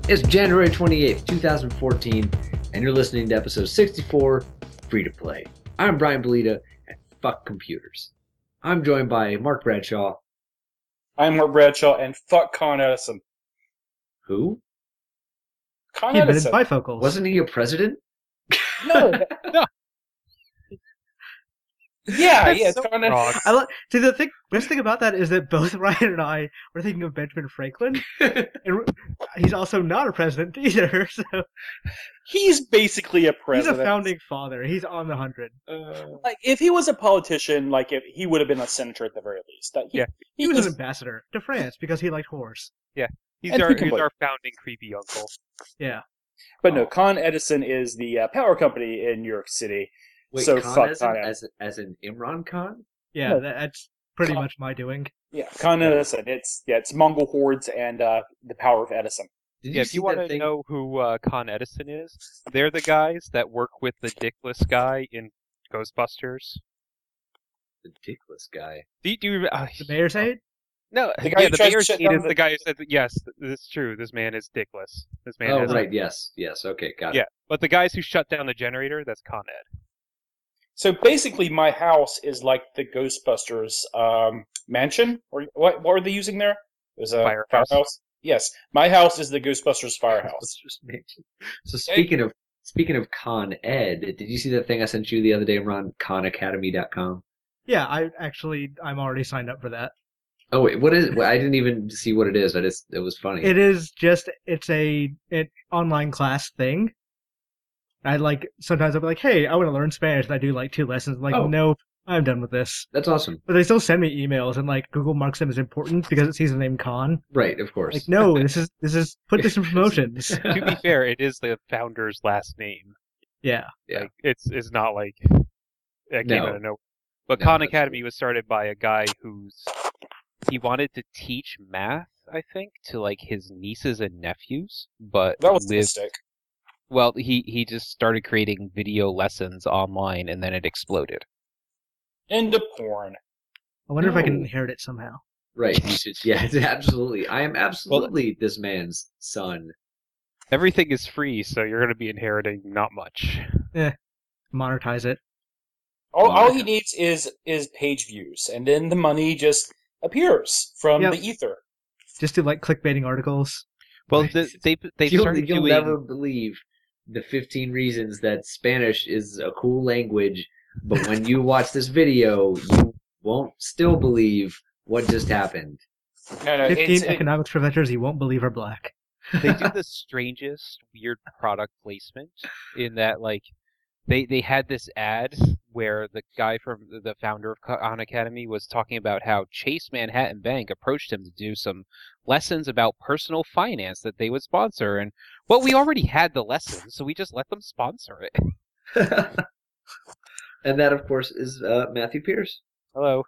It's January 28th, 2014, and you're listening to episode 64, Free to Play. I'm Brian Belita, and fuck computers. I'm joined by Mark Bradshaw. I'm Mark Bradshaw, and fuck Con Edison. Who? Con He invented Edison. bifocals. Wasn't he a president? No. No. Yeah, That's so Con wrong. Edison. See, the best thing about that is that both Ryan and I were thinking of Benjamin Franklin, and he's also not a president either. So He's basically a he's president. a founding father. He's on the 100. Like, if he was a politician, he would have been a senator at the very least. Yeah. He was an ambassador to France because he liked horse. He's And our Pecan our founding creepy uncle. Yeah. But no, Con Edison is the power company in New York City. Wait, So Con fuck Edison Con Edison. as in Imran Khan? Yeah, No. that's pretty much my doing. Yeah, Con Edison. It's Mongol hordes and the power of Edison. Did Yeah, if see you want that to thing? know who Con Edison is, they're the guys that work with the dickless guy in Ghostbusters. The dickless guy. Do you The mayor's aide? no, The guy who the tries to mayor's shut aide down is the guy who said, yes, this is true, this man is dickless. This man Oh, has right, yes, okay, got Yeah, it. but the guys who shut down the generator, that's Con Ed. So basically, my house is like the Ghostbusters mansion. Or what were they using there? It was a Firehouse. Yes, my house is the Ghostbusters firehouse. So speaking of Con Ed, did you see that thing I sent you the other day, Ron? ConAcademy.com. Yeah, I'm already signed up for that. Oh wait, what is it? I didn't even see what it is. It was funny. It's an online class thing. Sometimes I'll be like, hey, I want to learn Spanish, and I do like 2 lessons. I'm like, Oh. nope, I'm done with this. That's awesome. But they still send me emails, and Google marks them as important because it sees the name Con. Right, of course. Like, no, this is put this in promotions. To be fair, it is the founder's last name. Yeah. Yeah. Like, it's not like it came No. out of nowhere. But No, Khan that's Academy was started by a guy he wanted to teach math, I think, to his nieces and nephews, but That was a mistake. well, he just started creating video lessons online, and then it exploded. Into porn. I wonder if I can No. inherit it somehow. Right, you should. Yeah, absolutely. I am absolutely this man's son. Everything is free, so you're going to be inheriting not much. Monetize it. All he needs is page views, and then the money just appears from Yep. the ether. Just do clickbaiting articles. Well, Right. they've You'll started doing. never believe the 15 reasons that Spanish is a cool language, but when you watch this video, you won't still believe what just happened. No, 15 economics professors you won't believe are black. They do the strangest weird product placement in that they had this ad where the guy from the founder of Khan Academy was talking about how Chase Manhattan Bank approached him to do some lessons about personal finance that they would sponsor, and we already had the lessons, so we just let them sponsor it. And that, of course, is Matthew Pierce. Hello.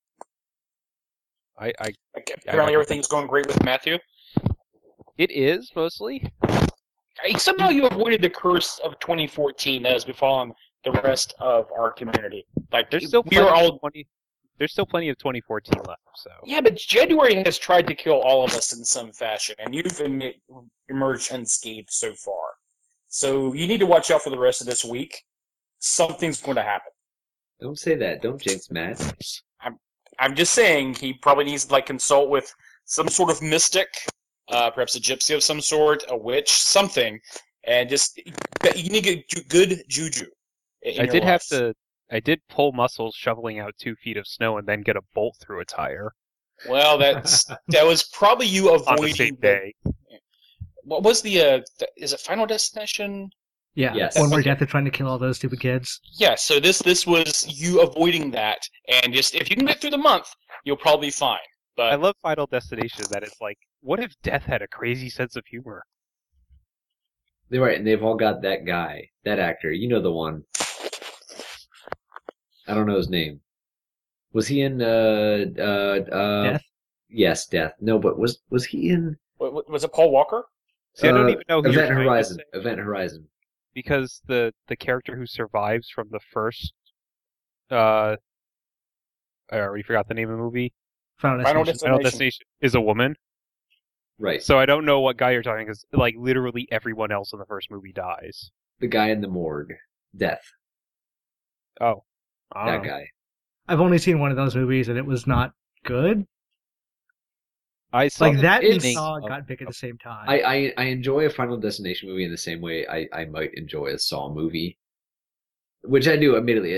Apparently everything's going great with Matthew. It is mostly. Somehow you avoided the curse of 2014 that has befallen the rest of our community. There's still there's still plenty of 2014 left. So Yeah, but January has tried to kill all of us in some fashion, and you've emerged unscathed so far. So you need to watch out for the rest of this week. Something's going to happen. Don't say that. Don't jinx Matt. I'm just saying he probably needs to consult with some sort of mystic, perhaps a gypsy of some sort, a witch, something, and you need to get good juju. I did pull muscles shoveling out 2 feet of snow and then get a bolt through a tire Well, that was probably you avoiding on the same day. What was is it Final Destination? Yeah. Yes. One where Okay. Death is trying to kill all those stupid kids. Yeah, so this was you avoiding that, and just if you can get through the month, you'll probably be fine. I But love Final Destination that it's what if Death had a crazy sense of humor? They're right, and they've all got that guy, that actor. You know the one. I don't know his name. Was he in Death? Yes, Death. No, but was he in was it Paul Walker? See, I don't even know who you're Event trying to Horizon? say. Event Horizon. Because the character who survives from the first I already forgot the name of the movie. Final Final Destination. Final Destination. Destination is a woman. Right. So I don't know what guy you're talking, because like literally everyone else in the first movie dies. The guy in the morgue. Death. Oh, I don't That know. guy. I've only seen one of those movies, and it was not good. I saw Like the that and it's- Saw of- got big at the same time. I enjoy a Final Destination movie in the same way I might enjoy a Saw movie, which I do admittedly.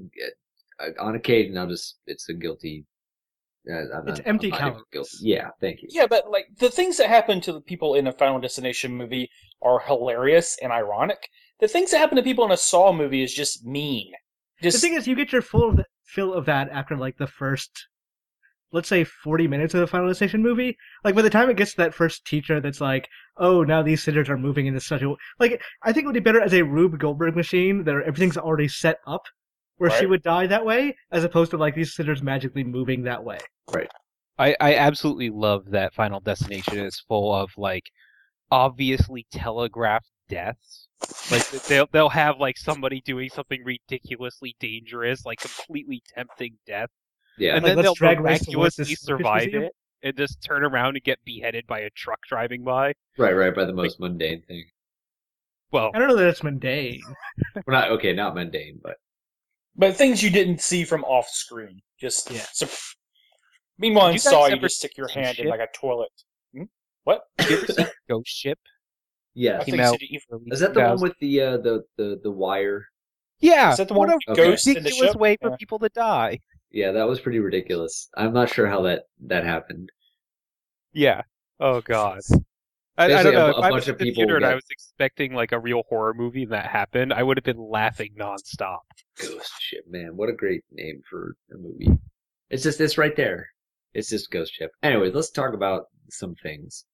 On occasion, it's a guilty. It's empty I'm not even calories. guilty. Yeah, thank you. Yeah, but like the things that happen to the people in a Final Destination movie are hilarious and ironic. The things that happen to people in a Saw movie is just mean. The Just thing is, you get your fill of that after like the first, let's say, 40 minutes of the Final Destination movie. Like by the time it gets to that first teacher, that's like, oh, now these scissors are moving into such a like. I think it would be better as a Rube Goldberg machine that everything's already set up, where she Right. would die that way, as opposed to like these scissors magically moving that way. I absolutely love that Final Destination is full of like obviously telegraphed deaths. Like they'll have like somebody doing something ridiculously dangerous, like completely tempting death, Yeah, and Like, then let's they'll drag race towards miraculously this survive museum. it and just turn around and get beheaded by a truck driving by. right by the most mundane thing. Well, I don't know that it's mundane. Well, not mundane, but things you didn't see from off screen. Just Yeah. Meanwhile, in Did you guys Saw, you ever just stick your see hand in Ship? like a toilet. What? did you ever see Ghost Ship? yes. I Came think out so. early Is that the one 2000s. with the wire? Yeah, Is that the what one a with Ghost in the ridiculous ship? way for Yeah. people to die. Yeah, that was pretty ridiculous. I'm not sure how that happened. Yeah. Oh god. I Basically, don't know. a If I was bunch in of the people theater and I get- was expecting like a real horror movie and that happened, I would have been laughing nonstop. Ghost Ship, man, what a great name for a movie. It's right there. It's just Ghost Ship. Anyway, let's talk about some things.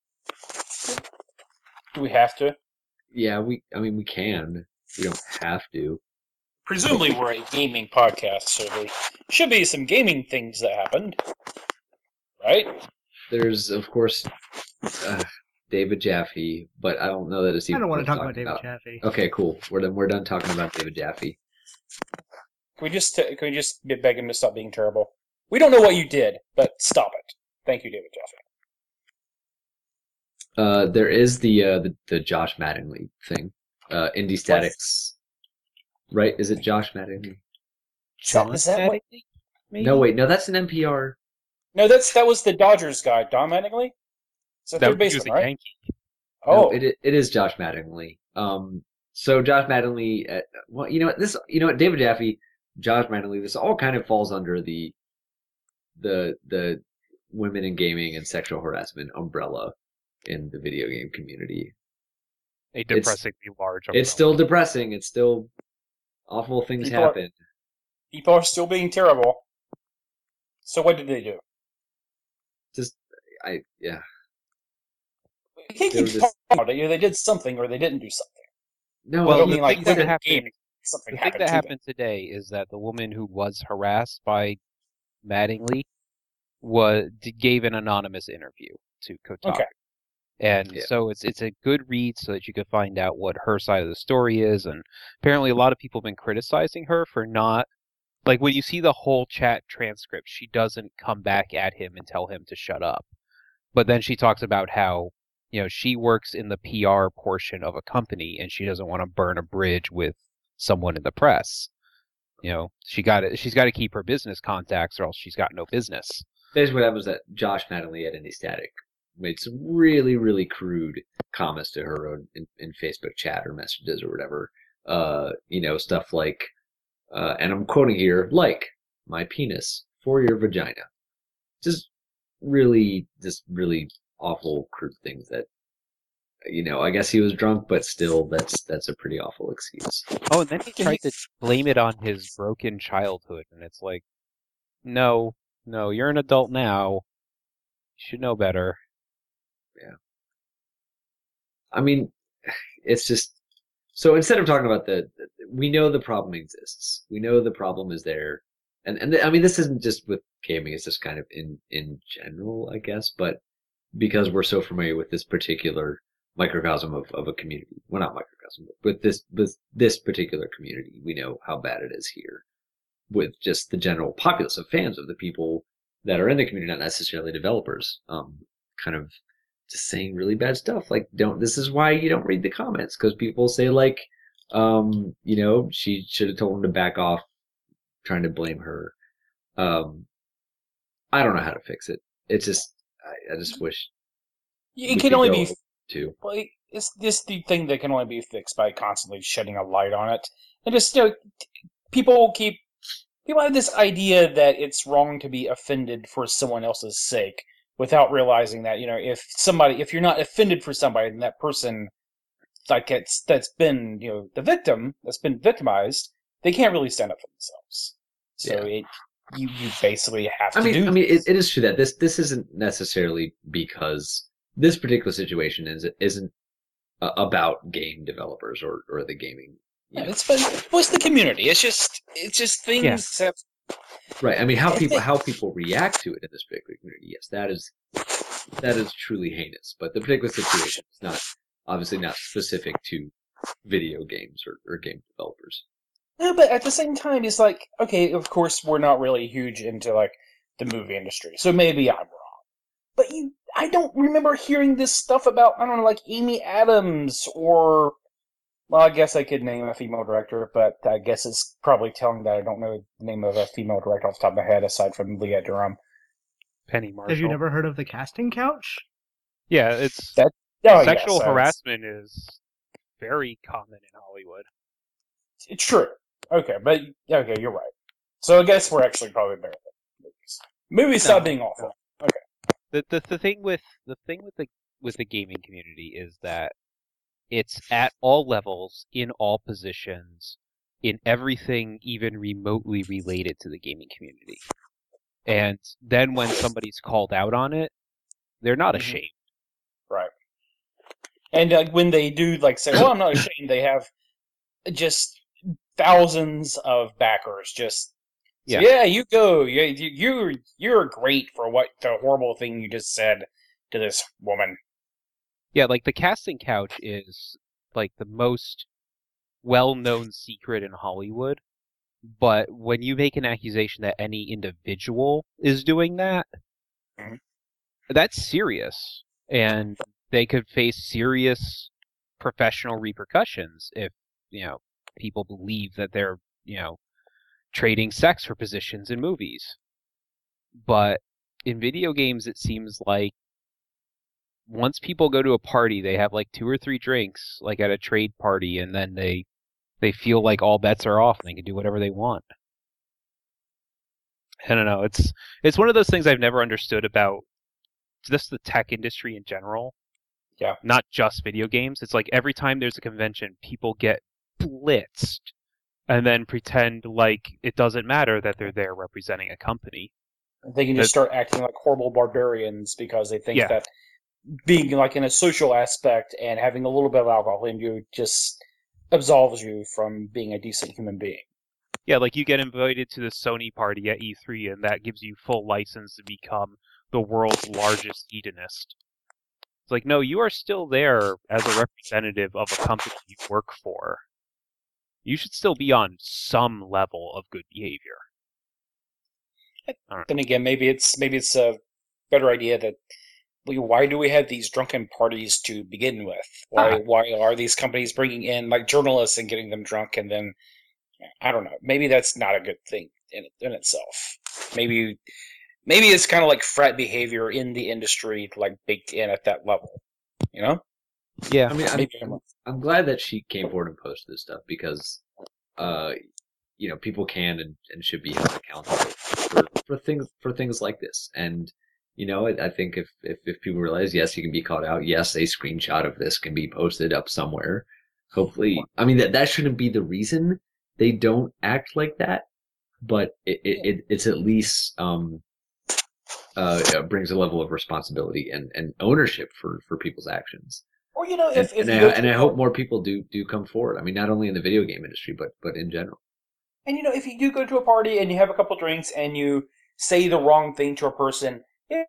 Do we have to? Yeah, we can. We don't have to. Presumably, we're a gaming podcast, so there should be some gaming things that happened, right? There's of course David Jaffe, but I don't know that it's I even don't want to worth talk about talking David Jaffe. Okay, cool. We're done talking about David Jaffe. Can we just beg him to stop being terrible? We don't know what you did, but stop it. Thank you, David Jaffe. There is the Josh Mattingly thing. Indie Statics. Right? Is it Josh Mattingly? Is that what? Maybe? No, wait, no, that's an NPR. No, that was the Dodgers guy, Don Mattingly. Is that That third he was baseman, a right? Yankee. Oh, No, it is Josh Mattingly. So Josh Mattingly, well, you know what, David Jaffe, Josh Mattingly, this all kind of falls under the women in gaming and sexual harassment umbrella in the video game community. A depressingly large. It's umbrella. still depressing. It's still awful things People are- happen. people are still being terrible. So what did they do? Yeah. You can't There keep was talking about it. Either they did something or they didn't do something. No, I Well, don't the mean like thing that women happened- gaming. Something The thing happened that to happened today is that the woman who was harassed by Mattingly gave an anonymous interview to Kotaku. Okay. And Yeah. so it's a good read so that you can find out what her side of the story is. And apparently a lot of people have been criticizing her for not, like when you see the whole chat transcript, she doesn't come back at him and tell him to shut up. But then she talks about how, she works in the PR portion of a company and she doesn't want to burn a bridge with someone in the press. She's got to keep her business contacts or else she's got no business. Basically, what happened was that Josh Mattingly at Indie Static made some really, really crude comments to her in Facebook chat or messages or whatever. Stuff like, and I'm quoting here, like, my penis for your vagina. Just really awful, crude things that, I guess he was drunk, but still, that's a pretty awful excuse. Oh, and then he tried to blame it on his broken childhood, and it's like, no, you're an adult now. You should know better. I mean, it's just so instead of talking about we know the problem exists. We know the problem is there, and I mean this isn't just with gaming. It's just kind of in general, I guess. But because we're so familiar with this particular microcosm of a community, well, not microcosm, but with this particular community, we know how bad it is here. With just the general populace of fans of the people that are in the community, not necessarily developers, kind of just saying really bad stuff. Like, this is why you don't read the comments, because people say like, she should have told him to back off, trying to blame her. I don't know how to fix it. It's just, I just wish It we can could only go be to. well, it's this the thing that can only be fixed by constantly shedding a light on it, and just people have this idea that it's wrong to be offended for someone else's sake, without realizing that if you're not offended for somebody, then that person that's been the victim that's been victimized, they can't really stand up for themselves. So you basically have to do. I mean, it is true that this isn't necessarily because this particular situation isn't about game developers or the gaming. It's the community. It's just things that. Right. I mean, how people react to it in this particular community. Yes, that is truly heinous. But the particular situation is obviously not specific to video games or game developers. No, but at the same time, it's like, okay, of course, we're not really huge into like the movie industry, so maybe I'm wrong. But I don't remember hearing this stuff about, I don't know, like Amy Adams or, well, I guess I could name a female director, but I guess it's probably telling that I don't know the name of a female director off the top of my head aside from Leah Durham. Penny Marshall. Have you never heard of the casting couch? Yeah, it's sexual harassment is very common in Hollywood. It's true. Okay, but okay, you're right. So I guess we're actually probably better than movies. Movies stop being awful. Okay. The thing with the gaming community is that it's at all levels, in all positions, in everything even remotely related to the gaming community. And then when somebody's called out on it, they're not ashamed. Right. And when they do say, "Well, I'm not ashamed," they have just thousands of backers. Just you go. You're great for what the horrible thing you just said to this woman. Yeah, like the casting couch is like the most well-known secret in Hollywood. But when you make an accusation that any individual is doing that, that's serious. And they could face serious professional repercussions if, people believe that they're, trading sex for positions in movies. But in video games, it seems like once people go to a party, they have like 2 or 3 drinks, like at a trade party, and then they feel like all bets are off and they can do whatever they want. I don't know. It's one of those things I've never understood about just the tech industry in general. Yeah. Not just video games. It's like every time there's a convention, people get blitzed and then pretend like it doesn't matter that they're there representing a company. They can just start acting like horrible barbarians because they think that being like in a social aspect and having a little bit of alcohol in you just absolves you from being a decent human being. Yeah, like you get invited to the Sony party at E3 and that gives you full license to become the world's largest hedonist. It's like, no, you are still there as a representative of a company you work for. You should still be on some level of good behavior. Then again, maybe it's a better idea that why do we have these drunken parties to begin with? Why are these companies bringing in like journalists and getting them drunk and then I don't know. Maybe that's not a good thing in itself. Maybe it's kind of like frat behavior in the industry, like baked in at that level. Yeah, I mean, I'm glad that she came forward and posted this stuff because, people can and should be held accountable for things like this. And I think if people realize, yes, you can be caught out. Yes, a screenshot of this can be posted up somewhere. Hopefully, I mean that shouldn't be the reason they don't act like that, but it's at least brings a level of responsibility and ownership for people's actions. Or I hope more people do come forward. I mean, not only in the video game industry, but in general. And if you do go to a party and you have a couple drinks and you say the wrong thing to a person, you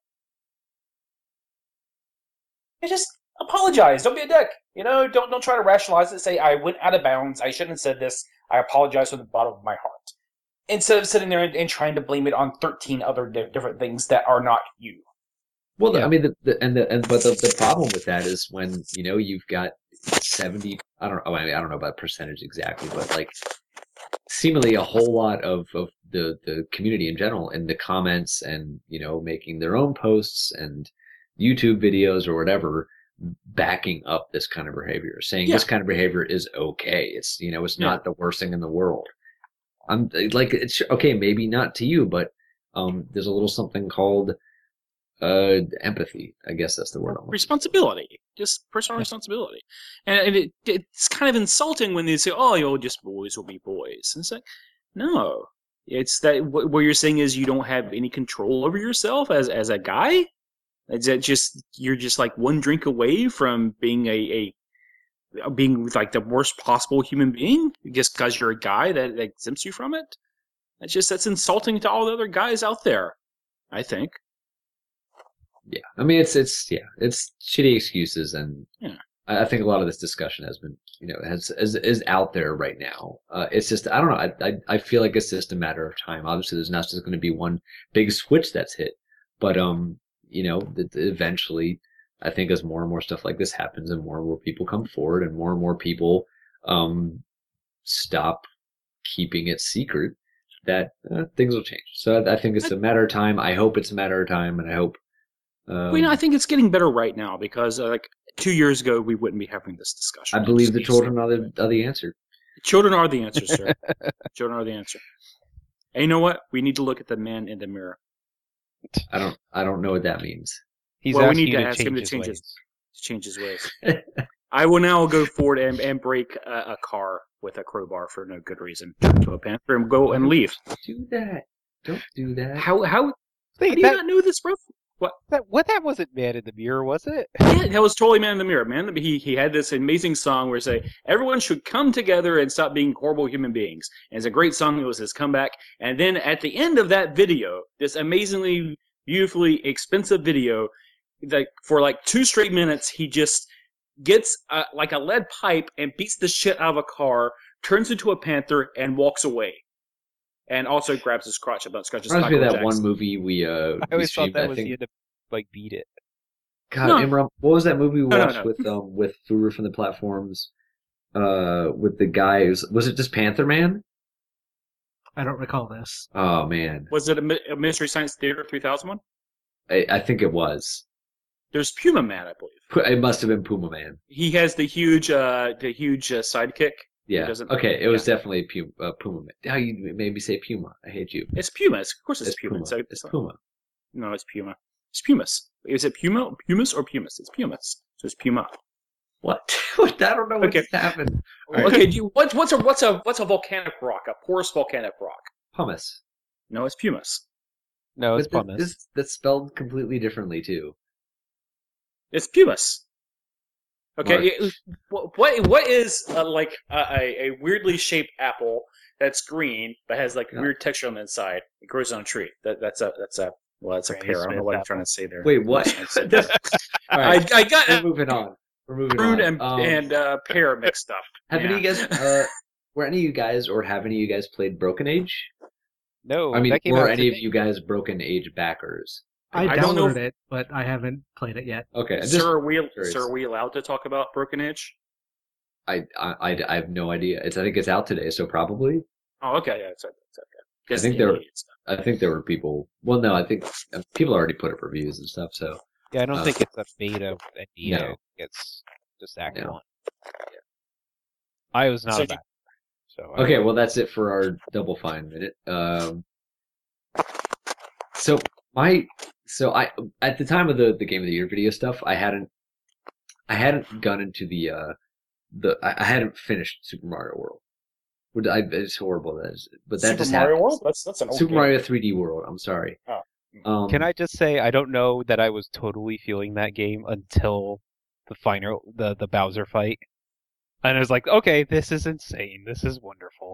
just apologize. Don't be a dick. Don't try to rationalize it. Say, I went out of bounds. I shouldn't have said this. I apologize from the bottom of my heart. Instead of sitting there and trying to blame it on 13 other different things that are not you. Well, Yeah. I mean, but the problem with that is when you've got 70. I don't. Oh, I mean, I don't know about percentage exactly, but like seemingly a whole lot of the community in general in the comments and making their own posts and YouTube videos or whatever backing up this kind of behavior, saying Yeah. this kind of behavior is okay. It's it's Yeah. not the worst thing in the world. I'm like it's okay, maybe not to you, but there's a little something called empathy. I guess that's the word. I'm looking for. Responsibility, just personal responsibility, and it's kind of insulting when they say, "Oh, just boys will be boys." And it's like, no, it's that what you're saying is you don't have any control over yourself as a guy. Is that just you're just like one drink away from being being like the worst possible human being just because you're a guy that exempts you from it? That's insulting to all the other guys out there, I think. Yeah, I mean it's shitty excuses, and Yeah. I think a lot of this discussion has been is out there right now. It's just I don't know. I feel like it's just a matter of time. Obviously, there's not just going to be one big switch that's hit, but eventually, I think as more and more stuff like this happens, and more people come forward, and more people stop keeping it secret, that things will change. So I think it's a matter of time. I hope it's a matter of time, and I hope. Well, I think it's getting better right now because, like 2 years ago, we wouldn't be having this discussion. I believe the children are the answer. Children are the answer, sir. Children are the answer. And you know what? We need to look at the man in the mirror. I don't know what that means. He's Well, we asking need you to to ask him to change change his change his ways. Don't I will now go forward and break a car with a crowbar for no good reason to a panther and go and leave. do that. Don't do that. How Wait, do you not know this, bro? that wasn't Man in the Mirror, was it? Yeah, that was totally Man in the Mirror. Man, he had this amazing song where he say everyone should come together and stop being horrible human beings. And it's a great song. It was his comeback. And then at the end of that video, this amazingly, beautifully expensive video, like for like 2 straight minutes, he just gets like a lead pipe and beats the shit out of a car, turns into a panther, and walks away. And also grabs his crotch about scratches. Reminds me of Michael that one Jackson. movie we I always thought streamed. that I was think. the end of like Beat It. God, No. Imran, what was that movie we No, watched no. with Furu from the Platforms? With the guy was it just Panther Man? I don't recall this. Oh man, Was it a Mystery Science Theater 3001? I think it was. There's Puma Man, I believe. It must have been Puma Man. He has the huge sidekick. Yeah. doesn't- Okay, it was definitely Puma Man. How you made me say Puma? I hate you. It's Puma. Of course, it's Puma. Puma. It's Puma. No, it's Puma. It's Pumas. Is it Puma? Pumas or Pumas? It's Pumas. So it's Puma. What? I don't know what Okay. just happened. All right. Okay. What's a volcanic rock? A porous volcanic rock? Pumice. No, it's Pumas. No, it's But Pumice. that's spelled completely differently too. It's Pumas. Okay. Mark. What is like a weirdly shaped apple that's green but has like Yeah. weird texture on the inside? It grows on a tree. That's a Granny pear. I don't know Smith what I'm apple. trying to say there. Wait, what? All right, I got we're moving on. We're moving fruit on. and pear mixed up. Have any of you guys, were any of you guys, or have any of you guys played Broken Age? No, I mean, that came were out any of today. you guys Broken Age backers? I I don't know downloaded it, but I haven't played it yet. Okay, just Sir, curious. are we allowed to talk about Broken Age? I have no idea. I think it's out today, so probably. Oh, okay, yeah, it's okay. I think I think there were people. Well, no, I think people already put up reviews and stuff. So Yeah, I don't think it's a beta idea. No. It's just Act No. 1. I was not So a backer. So I okay, don't- well that's it for our Double Fine minute. So I at the time of the Game of the Year video stuff, I hadn't gone into I hadn't finished Super Mario World. It's horrible, that is, but that Super just Mario happens. World? That's an old Super game. Mario 3D World. I'm sorry. Oh. Can I just say I don't know that I was totally feeling that game until the final the Bowser fight. And I was like, okay, this is insane. This is wonderful.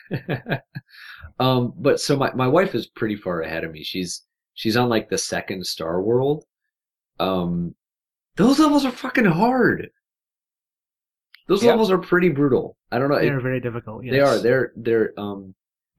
But so my wife is pretty far ahead of me. She's on like the second Star World. Those levels are fucking hard. Those Yeah. levels are pretty brutal. I don't know. They're very difficult. Yes. They are. They're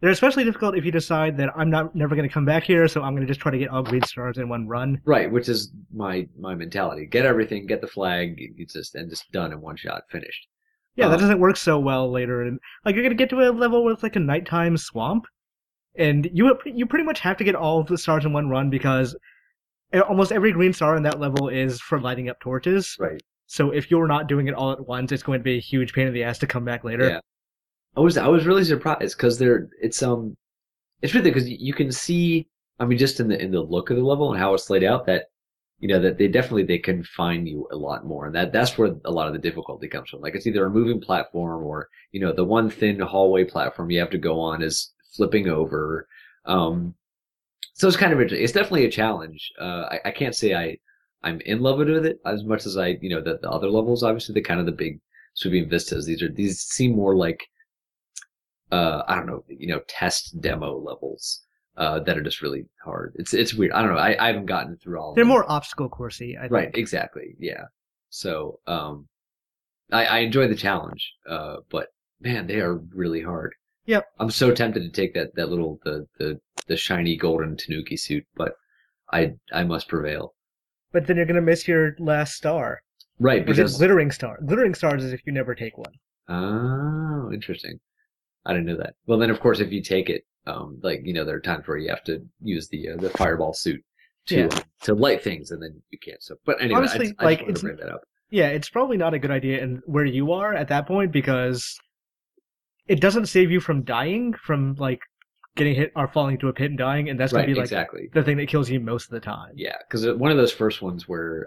They're especially difficult if you decide that I'm never going to come back here, so I'm going to just try to get all green stars in one run. Right, which is my mentality. Get everything, get the flag, it's just done in one shot, finished. Yeah, that doesn't work so well later. And like you're going to get to a level with like a nighttime swamp, and you pretty much have to get all of the stars in one run because almost every green star in that level is for lighting up torches. Right. So if you're not doing it all at once, it's going to be a huge pain in the ass to come back later. Yeah. I was really surprised because it's really because you can see, I mean, just in the look of the level and how it's laid out, that that they confine you a lot more, and that's where a lot of the difficulty comes from. Like it's either a moving platform or the one thin hallway platform you have to go on is flipping over. So it's kind of interesting. It's definitely a challenge. I can't say I'm in love with it as much as the other levels. Obviously, the kind of the big sweeping vistas. These seem more like I don't know, test demo levels that are just really hard. It's weird. I don't know. I haven't gotten through all of They're them. more obstacle coursey, I think. Right, exactly. Yeah. So I enjoy the challenge, but man, they are really hard. Yep. I'm so tempted to take that little the shiny golden Tanuki suit, but I must prevail. But then you're going to miss your last star. Right, Because because glittering star. Glittering stars is if you never take one. oh, interesting. I didn't know that. Well, then of course, if you take it, there are times where you have to use the fireball suit to light things, and then you can't. So, but anyway, Honestly, I just wanted to bring that up. Yeah, it's probably not a good idea in where you are at that point because it doesn't save you from dying, from like getting hit or falling into a pit and dying, and that's going to be like exactly the thing that kills you most of the time. Yeah, because one of those first ones where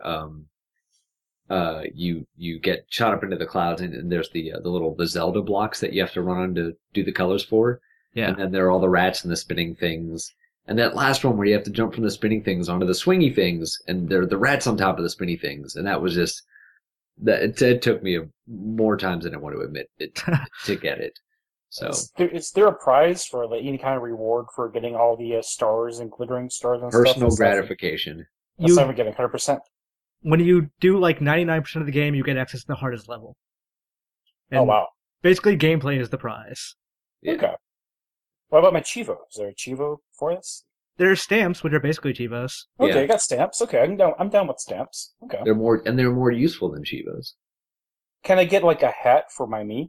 you get shot up into the clouds, and there's the Zelda blocks that you have to run on to do the colors for. Yeah. And then there are all the rats and the spinning things. And that last one where you have to jump from the spinning things onto the swingy things, and there are the rats on top of the spinny things. And that was just that it took me more times than I want to admit to get it. So is there a prize for any kind of reward for getting all the stars and glittering stars and personal stuff? gratification. That's never getting 100%. When you do like 99% of the game, you get access to the hardest level. And oh wow! Basically, gameplay is the prize. Yeah. Okay. What about my Chivo? Is there a Chivo for this? There are stamps, which are basically Chivos. Okay, Yeah. I got stamps. Okay, I'm down with stamps. Okay. They're more useful than Chivos. Can I get like a hat for my me?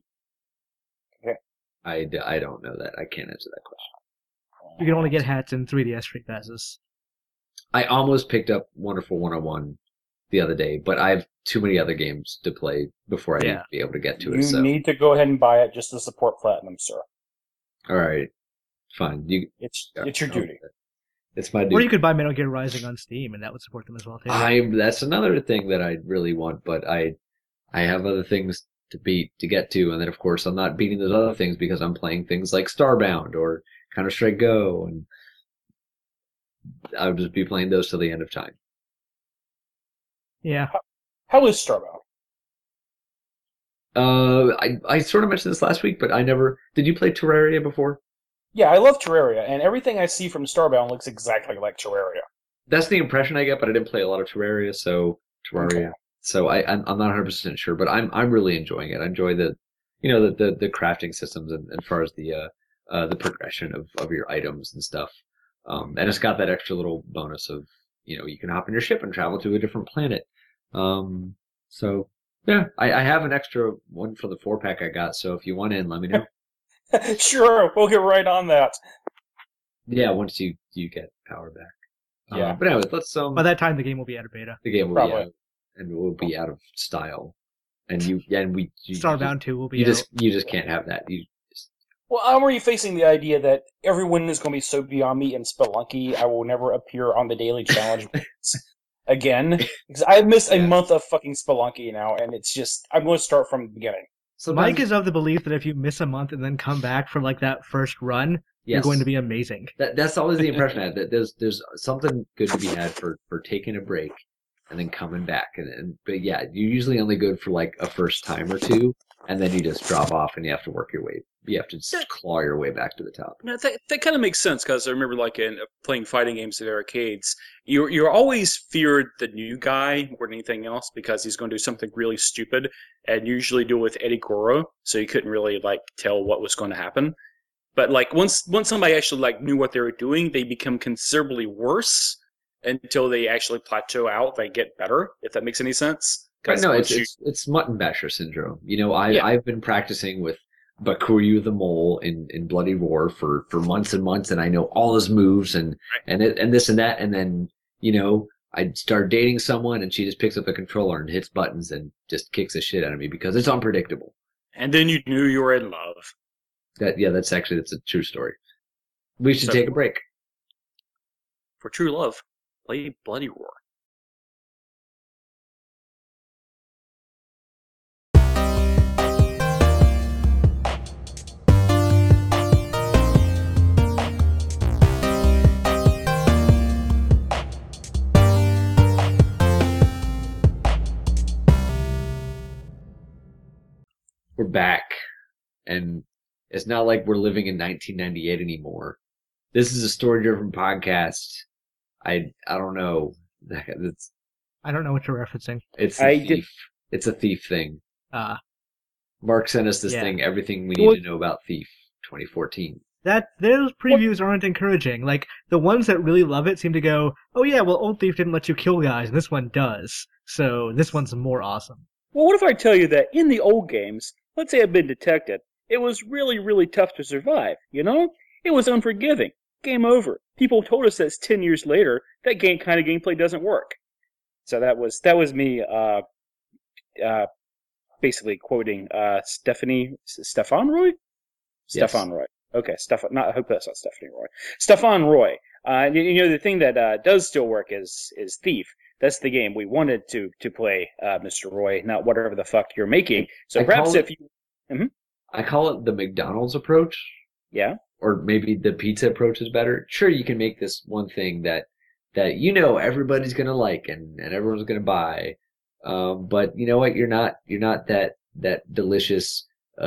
I don't know that. I can't answer that question. You can only get hats in 3DS free passes. I almost picked up Wonderful 101 the other day, but I have too many other games to play before I need to be able to get to it. You need to go ahead and buy it just to support Platinum, sir. All right, fine. It's your duty. It's my duty. Or you could buy Metal Gear Rising on Steam, and that would support them as well too. That's another thing that I really want, but I have other things to get to, and then of course I'm not beating those other things because I'm playing things like Starbound or Counter-Strike Go, and I'll just be playing those till the end of time. Yeah. How is Starbound? I sort of mentioned this last week, but I never. Did you play Terraria before? Yeah, I love Terraria, and everything I see from Starbound looks exactly like Terraria. That's the impression I get, but I didn't play a lot of Terraria, Okay. So I'm not 100% sure, but I'm really enjoying it. I enjoy the crafting systems and as far as the progression of your items and stuff. And it's got that extra little bonus of you can hop in your ship and travel to a different planet. So yeah, I have an extra one for the 4-pack I got. So if you want in, let me know. Sure, we'll get right on that. Yeah, once you get power back. Yeah. But anyways, let's By that time, the game will be out of beta. the game will Probably. be out, and will be out of style. And you Starbound 2 will be you out. just can't have that. Well, I'm already facing the idea that everyone is going to be so beyond me in Spelunky, I will never appear on the daily challenge again. Because I've missed a month of fucking Spelunky now, and it's just, I'm going to start from the beginning. Mike is of the belief that if you miss a month and then come back for like that first run, you're going to be amazing. That's always the impression I have. That there's something good to be had for taking a break and then coming back. But yeah, you're usually only good for like a first time or two, and then you just drop off and you have to work your way. You have to just claw your way back to the top. No, that kind of makes sense because I remember, like in playing fighting games at arcades, you're always feared the new guy more than anything else because he's going to do something really stupid, and usually do it with Eddie Goro, so you couldn't really like tell what was going to happen. But like once somebody actually like knew what they were doing, they become considerably worse until they actually plateau out. They get better, if that makes any sense. Right, no, once it's mutton basher syndrome. Yeah. I've been practicing with Bakuryu the Mole in Bloody Roar for months and months, and I know all his moves and this and that, and then I start dating someone and she just picks up the controller and hits buttons and just kicks the shit out of me because it's unpredictable. And then you knew you were in love. That's a true story. We should take a break. For true love, play Bloody Roar. We're back, and it's not like we're living in 1998 anymore. This is a story-driven podcast. I don't know. I don't know what you're referencing. It's a thief. It's a Thief thing. Mark sent us this thing, everything we need to know about Thief 2014. Those previews aren't encouraging. Like, the ones that really love it seem to go, oh yeah, well, Old Thief didn't let you kill guys, and this one does. So this one's more awesome. Well, what if I tell you that in the old games, let's say I've been detected, it was really, really tough to survive, you know? It was unforgiving. Game over. People told us that 10 years later, that kind of gameplay doesn't work. So that was me basically quoting Stefan Roy? Yes. Stefan Roy. Okay, I hope that's not Stephanie Roy. Stefan Roy. The thing that does still work is Thief. That's the game we wanted to play, Mr. Roy, not whatever the fuck you're making. So perhaps if you... Mm-hmm. I call it the McDonald's approach. Yeah. Or maybe the pizza approach is better. Sure, you can make this one thing that everybody's gonna like and everyone's gonna buy. But you know what? You're not that delicious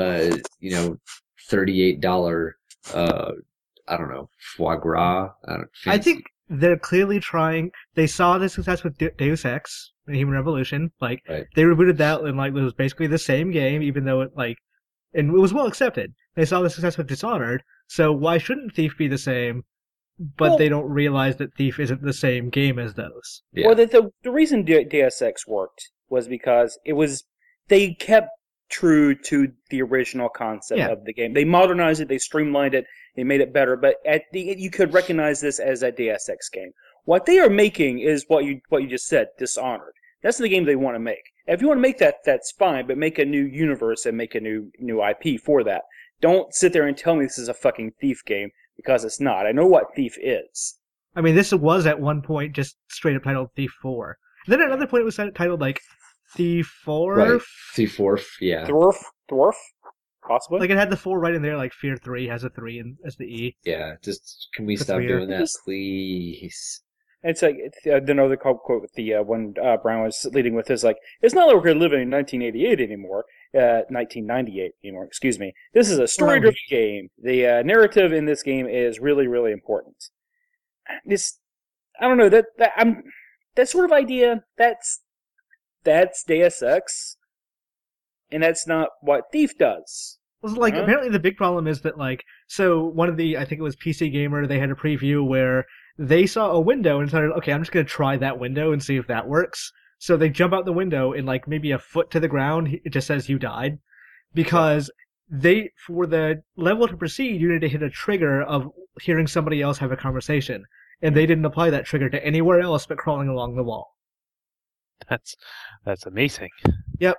$38 I don't know, foie gras. I think they're clearly trying. They saw the success with Deus Ex, Human Revolution. Like, right. They rebooted that and like it was basically the same game, even though and it was well accepted. They saw the success with Dishonored, so why shouldn't Thief be the same? But they don't realize that Thief isn't the same game as those. Yeah. Well, the reason Deus Ex worked was because they kept true to the original concept of the game. They modernized it, they streamlined it, they made it better. But you could recognize this as a Deus Ex game. What they are making is what you just said, Dishonored. That's the game they want to make. If you want to make that, that's fine, but make a new universe and make a new IP for that. Don't sit there and tell me this is a fucking Thief game, because it's not. I know what Thief is. I mean, this was at one point just straight up titled Thief 4. And then at another point it was titled like Thief 4. Right. Thief 4, yeah. Dwarf? Possibly. Like it had the 4 right in there, like Fear 3 has a 3 as the E. Yeah, just can we stop doing that, please? It's like another quote with the one Brown was leading with is like, it's not like we're living in 1988 anymore, 1998 anymore. Excuse me. This is a story-driven game. The narrative in this game is really, really important. I don't know that sort of idea. That's Deus Ex, and that's not what Thief does. Well, like apparently the big problem is that so one of the, I think it was PC Gamer, they had a preview where they saw a window and decided, okay, I'm just going to try that window and see if that works. So they jump out the window and maybe a foot to the ground, it just says you died. Because for the level to proceed, you need to hit a trigger of hearing somebody else have a conversation. And they didn't apply that trigger to anywhere else but crawling along the wall. That's amazing. Yep.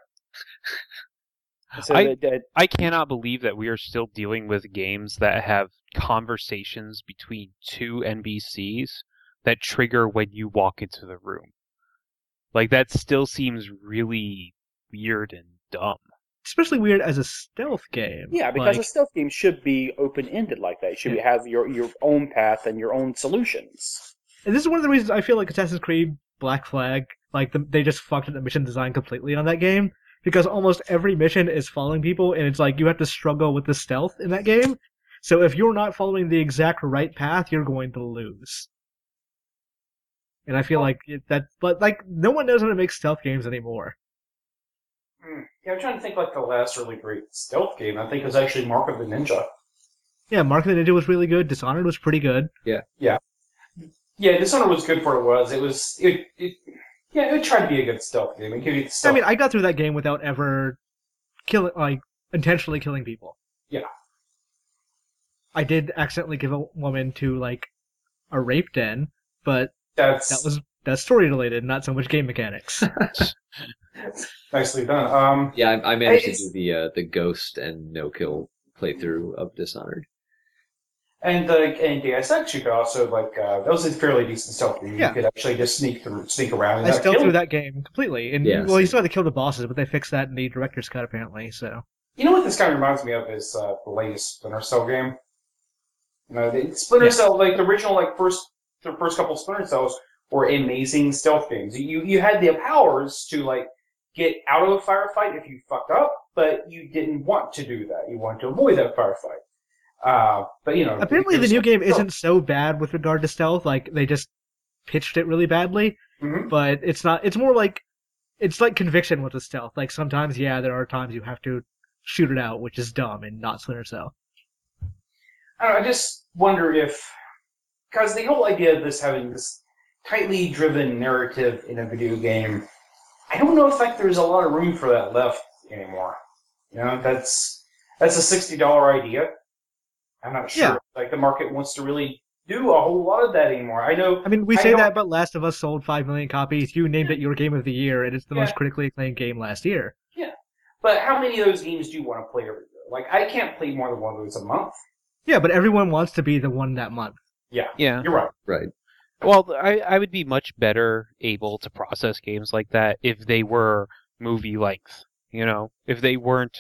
So I cannot believe that we are still dealing with games that have conversations between two NPCs that trigger when you walk into the room. That still seems really weird and dumb. Especially weird as a stealth game. Yeah, because a stealth game should be open-ended like that. It should have your own path and your own solutions. And this is one of the reasons I feel like Assassin's Creed Black Flag, they just fucked up the mission design completely on that game. Because almost every mission is following people, and it's you have to struggle with the stealth in that game. So if you're not following the exact right path, you're going to lose. And I feel but no one knows how to make stealth games anymore. Yeah, I'm trying to think the last really great stealth game I think was actually Mark of the Ninja. Yeah, Mark of the Ninja was really good. Dishonored was pretty good. Yeah, Dishonored was good for what it was. It tried to be a good stealth game. It gave you the I stealth. mean, I got through that game without ever intentionally killing people. Yeah. I did accidentally give a woman to a rape den, but that's that's story related, not so much game mechanics. nicely done. Yeah, I managed to do the ghost and no kill playthrough of Dishonored. And Deus Ex, you could also that was a fairly decent stealth game. Yeah. You could actually just sneak around. And I not still kill. threw that game completely, and Yeah, well, you same. still had to kill the bosses, but they fixed that in the director's cut apparently. So You know what this kind of reminds me of is the latest Splinter Cell game. You know, the Splinter Cell, the original, the first couple of Splinter Cells were amazing stealth games. You had the powers to get out of a firefight if you fucked up, but you didn't want to do that. You wanted to avoid that firefight. But apparently the new game isn't so bad with regard to stealth. They just pitched it really badly, Mhm. but it's not. It's more it's like Conviction with the stealth. Sometimes, there are times you have to shoot it out, which is dumb and not Splinter Cell. I don't know, I just wonder because the whole idea of this having this tightly driven narrative in a video game, I don't know if there's a lot of room for that left anymore. That's a $60 idea. I'm not sure. The market wants to really do a whole lot of that anymore. I know. I mean, we say that, but Last of Us sold 5 million copies. You named it your game of the year, and it's the most critically acclaimed game last year. Yeah, but how many of those games do you want to play every year? I can't play more than one of those a month. Yeah, but everyone wants to be the one that month. Yeah, Yeah. you're right. Right. Well, I would be much better able to process games like that if they were movie length. If they weren't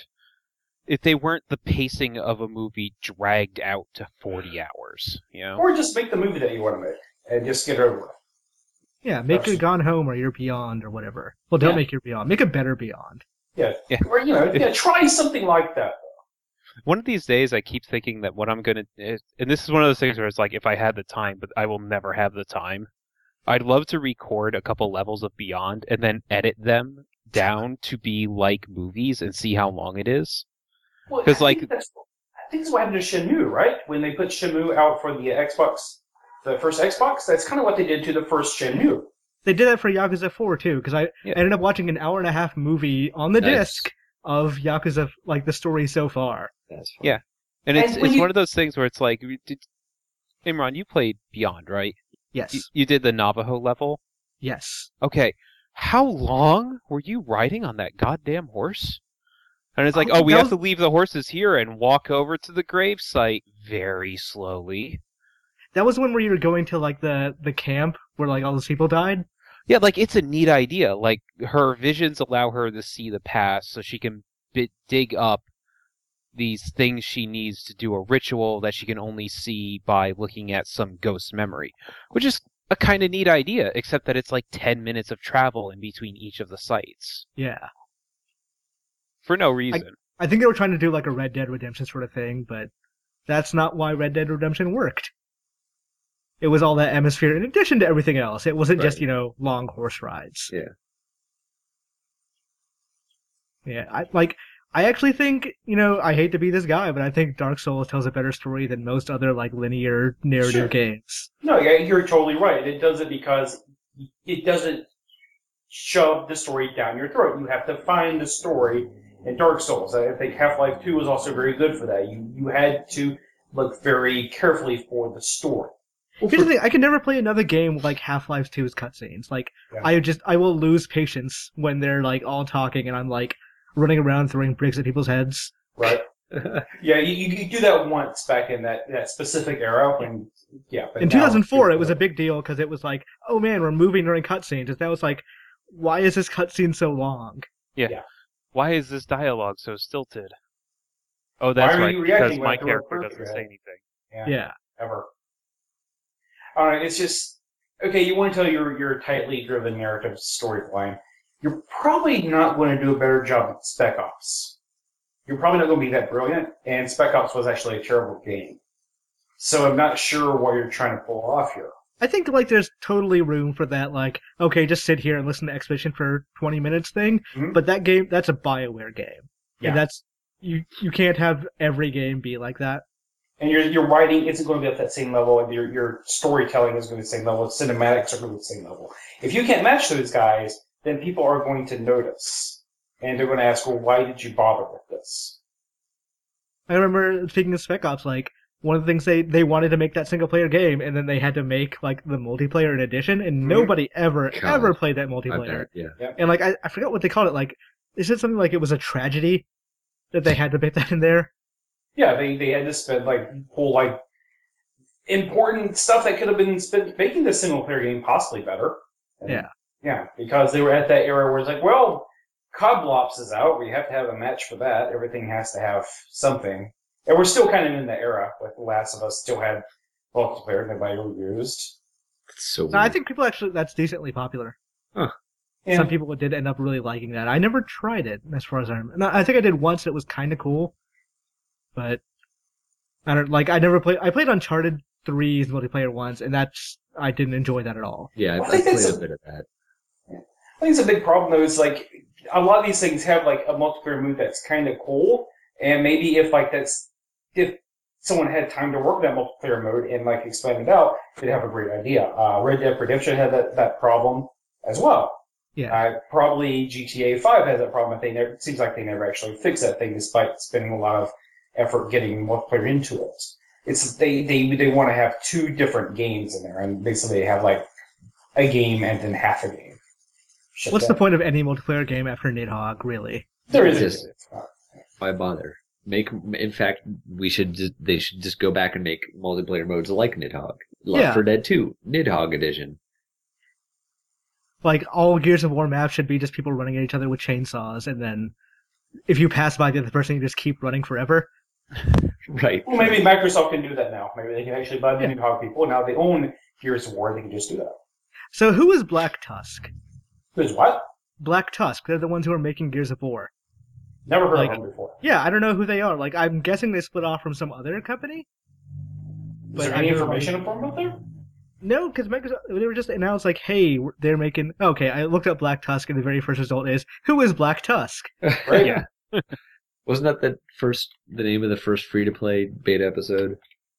the pacing of a movie dragged out to 40 hours. Or just make the movie that you want to make and just get it over with. Yeah, make your Gone Home or your Beyond or whatever. Well, don't make your Beyond. Make a better Beyond. Yeah. Yeah. Or try something like that. One of these days, I keep thinking that what I'm gonna, and this is one of those things where it's if I had the time, but I will never have the time. I'd love to record a couple levels of Beyond and then edit them down to be like movies and see how long it is. Well, 'Cause, I think that's what happened to Shenmue, right? When they put Shenmue out for the Xbox, the first Xbox, that's kind of what they did to the first Shenmue. They did that for Yakuza 4 too, because I ended up watching an hour-and-a-half movie on the disc of Yakuza, the story so far. That's fun. Yeah. And it's when one of those things where it's Imran, you played Beyond, right? Yes. You did the Navajo level? Yes. Okay. How long were you riding on that goddamn horse? And it's Oh, we that have to leave the horses here and walk over to the gravesite very slowly. That was one where you were going to the camp where all those people died. Yeah, it's a neat idea. Her visions allow her to see the past so she can dig up these things she needs to do a ritual that she can only see by looking at some ghost memory, which is a kind of neat idea, except that it's 10 minutes of travel in between each of the sites. Yeah. For no reason. I think they were trying to do a Red Dead Redemption sort of thing, but that's not why Red Dead Redemption worked. It was all that atmosphere in addition to everything else. It wasn't just, long horse rides. Yeah. Yeah, I actually think, I hate to be this guy, but I think Dark Souls tells a better story than most other, linear narrative games. No, yeah, you're totally right. It does it because it doesn't shove the story down your throat. You have to find the story in Dark Souls. I think Half-Life 2 was also very good for that. You had to look very carefully for the story. Here's the thing, I can never play another game with Half-Life 2's cutscenes. I will lose patience when they're all talking and I'm running around throwing bricks at people's heads. Right. Yeah, you do that once back in that specific era when, but in now 2004, it was a big deal because it was oh man, we're moving during cutscenes. And now it's why is this cutscene so long? Yeah. Why is this dialogue so stilted? Oh, that's Why are right, you because reacting my like you're a character doesn't perpetrator? say anything. Yeah. Ever. Alright, it's just, okay, you want to tell your tightly driven narrative storyline. You're probably not going to do a better job at Spec Ops. You're probably not going to be that brilliant, and Spec Ops was actually a terrible game. So I'm not sure what you're trying to pull off here. I think there's totally room for that okay, just sit here and listen to exposition for 20 minutes thing. Mhm. But that game, that's a BioWare game. Yeah. And that's you can't have every game be like that. and your writing isn't going to be at that same level, and your storytelling is going to be the same level, cinematics are going to be the same level. If you can't match those guys, then people are going to notice, and they're going to ask, well, why did you bother with this? I remember, speaking of Spec Ops, like, one of the things they wanted to make that single player game, and then they had to make, like, the multiplayer in addition, and nobody ever played that multiplayer. Yeah. And, like, I forgot what they called it. Like, they said something like it was a tragedy that they had to make that in there. Yeah, they had to spend, like, whole, like, important stuff that could have been spent making the single player game possibly better. And, Yeah. Yeah, because they were at that era where it's like, well, COD Blops is out. We have to have a match for that. Everything has to have something. And we're still kind of in the era. Like, The Last of Us still had multiplayer nobody really used. So No, I think people actually, that's decently popular. Huh. And Some people did end up really liking that. I never tried it, as far as I remember. No, I think I did once. It was kind of cool, but I don't like. I never played. I played Uncharted 3's multiplayer once, and I didn't enjoy that at all. Yeah, Well, I I think played that's a bit of that. I think it's a big problem, though. Is like a lot of these things have like a multiplayer mode that's kind of cool, and maybe if someone had time to work that multiplayer mode and like expand it out, they'd have a great idea. Red Dead Redemption had that problem as well. Yeah. Probably GTA 5 has that problem. It seems like they never actually fixed that thing, despite spending a lot of effort getting multiplayer into it. It's they want to have two different games in there, and basically they have like a game and then half a game. What's the point of any multiplayer game after Nidhogg, really? There is Just- Why bother? In fact, they should just go back and make multiplayer modes like Nidhogg. Left Yeah. 4 Dead 2, Nidhogg edition. Like, all Gears of War maps should be just people running at each other with chainsaws, and then if you pass by the other person, you just keep running forever. Right. Well, maybe Microsoft can do that now. Maybe they can actually buy the Yeah. Nidhogg people. Now they own Gears of War. They can just do that. So who is Black Tusk? Who's what? Black Tusk. They're the ones who are making Gears of War. Never heard Like- of them before. Yeah, I don't know who they are. Like, I'm guessing they split off from some other company. Is there I any know- information from out there? No, because Microsoft, they were just announced, like, hey, they're making... Okay, I looked up Black Tusk, and the very first result is, who is Black Tusk? Right? Yeah. Wasn't that the name of the first free-to-play beta episode?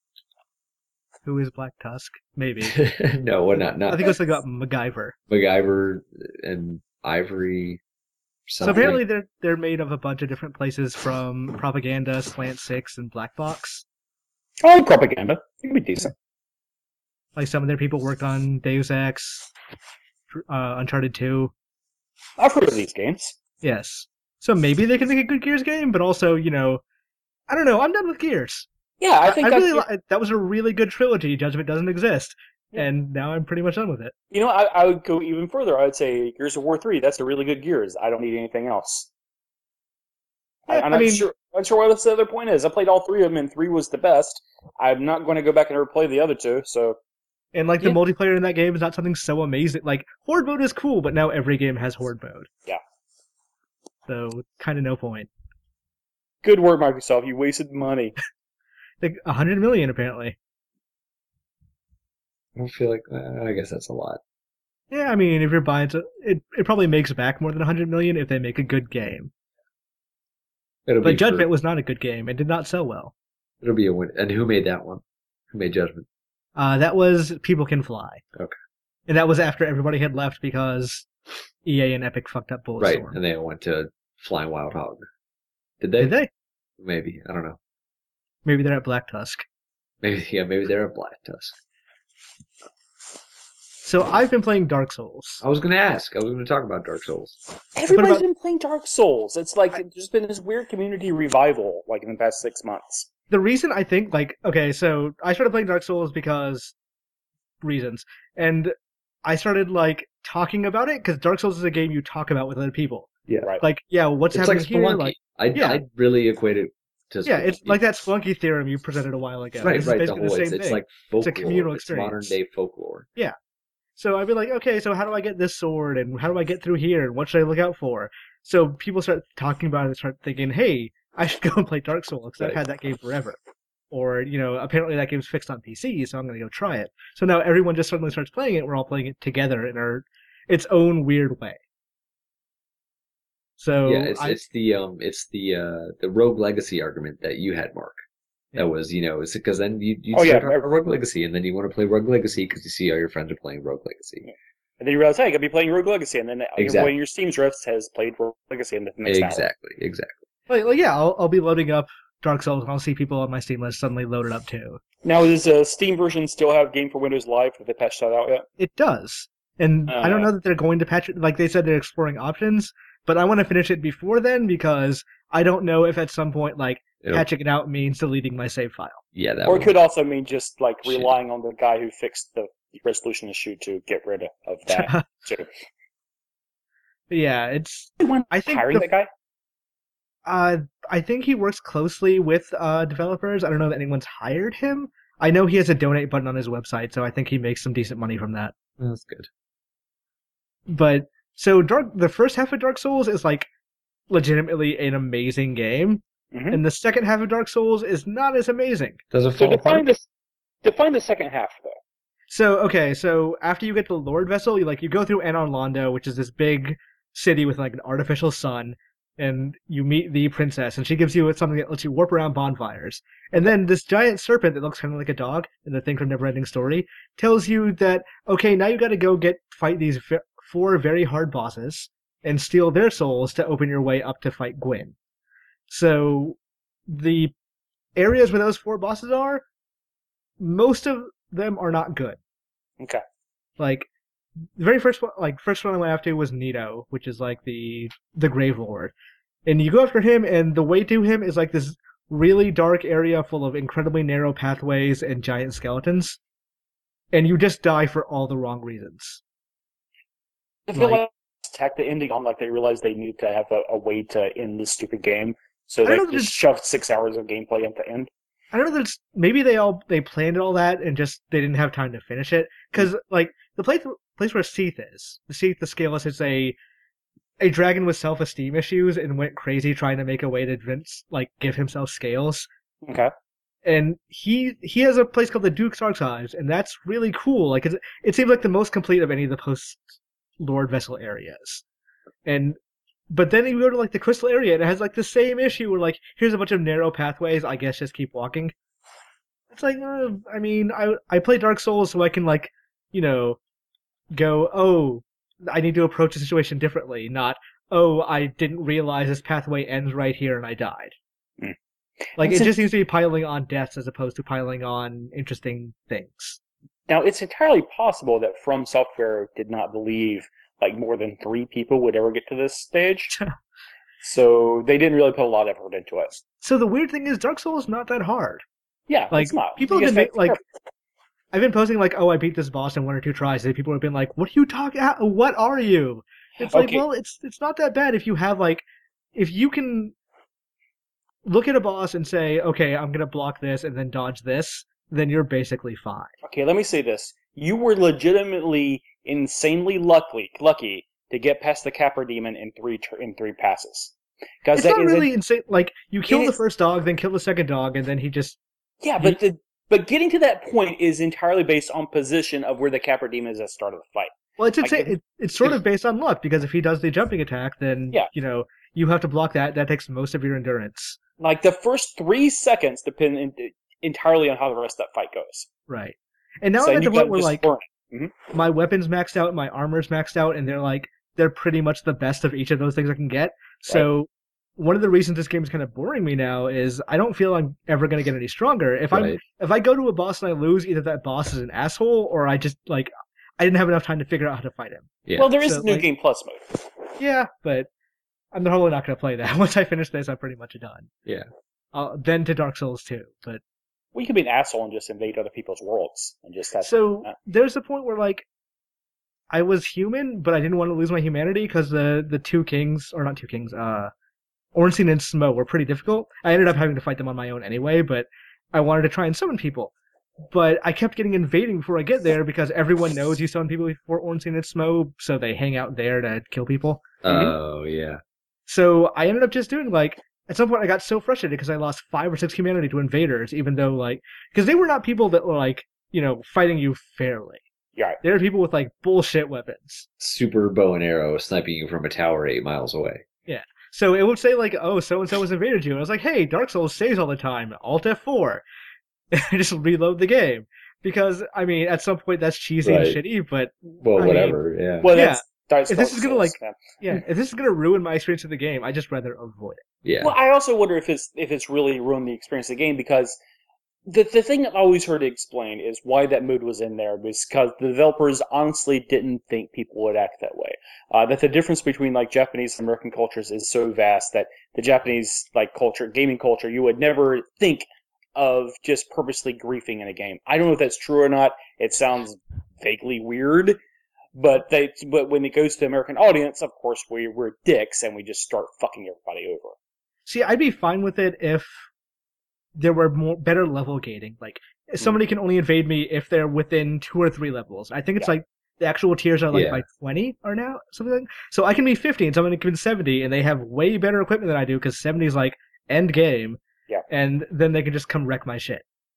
Who is Black Tusk? Maybe. No, well, not I think it was like about MacGyver. MacGyver and Ivory. So Something. apparently they're made of a bunch of different places, from Propaganda, Slant 6, and Black Box. I like propaganda. It can be decent. Like, some of their people worked on Deus Ex, Uncharted 2. I've heard of these games. Yes. So maybe they can make a good Gears game, but also, I don't know, I'm done with Gears. Yeah, I think that was a really good trilogy. Judgment doesn't exist. And now I'm pretty much done with it. I would go even further. I would say Gears of War 3, that's a really good Gears. I don't need anything else. Yeah, I'm not sure what the other point is. I played all three of them, and 3 was the best. I'm not going to go back and replay the other two, so... And, like, the multiplayer in that game is not something so amazing. Like, Horde mode is cool, but now every game has Horde mode. Yeah. So, kind of no point. Good work, Microsoft. You wasted money. Like, 100 million, apparently. I don't feel like I guess that's a lot. Yeah, I mean, if you're buying it probably makes back more than 100 million if they make a good game. It'll But be Judgment was not a good game. It did not sell well. It'll be a win. And who made that one? Who made Judgment? That was People Can Fly. Okay. And that was after everybody had left because EA and Epic fucked up Bulletstorm. Right, and they went to Flying Wild Hog. Did they? Did they? Maybe. I don't know. Maybe they're at Black Tusk. Maybe they're a Black Tusk. So I've been playing Dark Souls. I was going to ask. I was going to talk about Dark Souls. Everybody's been playing Dark Souls. It's like there's been this weird community revival, like in the past 6 months. The reason I think, okay, so I started playing Dark Souls because reasons. And I started, talking about it because Dark Souls is a game you talk about with other people. Yeah. Right. What's It's happening like here? Spelunky. I really equate it to Spelunky. Yeah, it's like that Splunky theorem you presented a while ago. Right, This is right. basically the same It's thing. like folklore. It's a communal It's modern experience. day folklore. So I'd be like, okay, so how do I get this sword, and how do I get through here, and what should I look out for? So people start talking about it and start thinking, hey, I should go and play Dark Souls, because I've had that game forever. Or, apparently that game's fixed on PC, so I'm going to go try it. So now everyone just suddenly starts playing it, we're all playing it together in its own weird way. So Yeah, it's the Rogue Legacy argument that you had, Mark. That was, it's because then you Oh, yeah, start a Rogue Legacy, and then you want to play Rogue Legacy because you see all your friends are playing Rogue Legacy. And then you realize, hey, you gotta be playing Rogue Legacy, and then Exactly. everyone in your Steam Drifts has played Rogue Legacy in the next hour. Exactly. Like, yeah, I'll be loading up Dark Souls, and I'll see people on my Steam list suddenly load it up too. Now, does the Steam version still have Game for Windows Live? Have they patched that out yet? It does. And I don't know that they're going to patch it. Like they said, they're exploring options, but I want to finish it before then because I don't know if at some point, patching it out means deleting my save file. Yeah, Or it could also mean just, relying on the guy who fixed the resolution issue to get rid of that, too. Yeah, it's... I think hiring that guy? I think he works closely with developers. I don't know that anyone's hired him. I know he has a donate button on his website, so I think he makes some decent money from that. That's good. But so the first half of Dark Souls is legitimately an amazing game, and the second half of Dark Souls is not as amazing. Does it fall apart? Define the second half, though. So after you get the Lord Vessel, you go through Anor Londo, which is this big city with an artificial sun, and you meet the princess, and she gives you something that lets you warp around bonfires. And then this giant serpent that looks kind of like a dog, in the thing from Neverending Story, tells you that, okay, now you gotta go fight these 4 very hard bosses, and steal their souls to open your way up to fight Gwyn. So, the areas where those 4 bosses are, most of them are not good. Okay. The very first one I went after was Nito, which is the Grave Lord. And you go after him, and the way to him is this really dark area full of incredibly narrow pathways and giant skeletons. And you just die for all the wrong reasons. I feel like tack the ending on they realized they needed to have a way to end this stupid game. So they just shoved 6 hours of gameplay at the end. I don't know that maybe they planned all that and just they didn't have time to finish it. Because, the place where Seath is, the Scaleless, is a dragon with self-esteem issues and went crazy trying to make a way to give himself scales. Okay. And he has a place called the Duke's Archives, and that's really cool. It seems like the most complete of any of the post-Lord Vessel areas. But then you go to the Crystal area, and it has the same issue where here's a bunch of narrow pathways, I guess just keep walking. It's I play Dark Souls so I can go, oh, I need to approach the situation differently, not, oh, I didn't realize this pathway ends right here and I died. It just seems to be piling on deaths as opposed to piling on interesting things. Now, it's entirely possible that From Software did not believe more than 3 people would ever get to this stage. So they didn't really put a lot of effort into it. So the weird thing is Dark Souls is not that hard. Yeah, it's not. People have been I've been posting oh, I beat this boss in 1 or 2 tries, and people have been what are you talking about? What are you? It's Okay. well, it's not that bad if you have if you can look at a boss and say, okay, I'm gonna block this and then dodge this, then you're basically fine. Okay, let me say this. You were legitimately insanely lucky to get past the Capra Demon in 3 passes. It's not really insane. You kill the first dog, then kill the second dog, and then he just... Yeah, but getting to that point is entirely based on position of where the Capra Demon is at the start of the fight. Well, it's sort of based on luck, because if he does the jumping attack, then, you have to block that. That takes most of your endurance. The first 3 seconds depend entirely on how the rest of that fight goes. Right. And now I'm at the point where, my weapon's maxed out, my armor's maxed out, and they're pretty much the best of each of those things I can get. So one of the reasons this game is kind of boring me now is I don't feel I'm ever going to get any stronger. If I go to a boss and I lose, either that boss is an asshole, or I just, I didn't have enough time to figure out how to fight him. Yeah. Well, there is New Game Plus mode. Yeah, but I'm probably not going to play that. Once I finish this, I'm pretty much done. Yeah. Then to Dark Souls 2, but... Well, you could be an asshole and just invade other people's worlds and just have. So there's a point where I was human, but I didn't want to lose my humanity because the 2 kings, or not 2 kings, Ornstein and Smo were pretty difficult. I ended up having to fight them on my own anyway, but I wanted to try and summon people. But I kept getting invading before I get there because everyone knows you summon people before Ornstein and Smo, so they hang out there to kill people. Oh, yeah. So I ended up just doing at some point I got so frustrated because I lost 5 or 6 humanity to invaders, even though because they were not people that were fighting you fairly. Yeah. They were people with bullshit weapons. Super bow and arrow sniping you from a tower 8 miles away. Yeah. So it would say like, oh, so and so has invaded you. And I was like, hey, Dark Souls saves all the time. Alt F4. Just reload the game. Because I mean, at some point that's cheesy and Right. shitty, but Well, I mean, whatever. Yeah. Well, Yeah. that's If this is gonna, like- yeah. if this is gonna ruin my experience of the game, I just rather avoid it. Yeah. Well, I also wonder if it's really ruined the experience of the game, because the thing I've always heard explained is why that mood was in there was because the developers honestly didn't think people would act that way. That the difference between like Japanese and American cultures is so vast that the Japanese like culture, gaming culture, you would never think of just purposely griefing in a game. I don't know if that's true or not. It sounds vaguely weird. But when it goes to the American audience, of course we're dicks and we just start fucking everybody over. See, I'd be fine with it if there were better level gating. Like, somebody can only invade me if they're within 2 or 3 levels. I think it's like the actual tiers are like Yeah. by 20 or now something. Like, so I can be 50 and someone can be 70, and they have way better equipment than I do because 70 is like end game. Yeah. And then they can just come wreck my shit.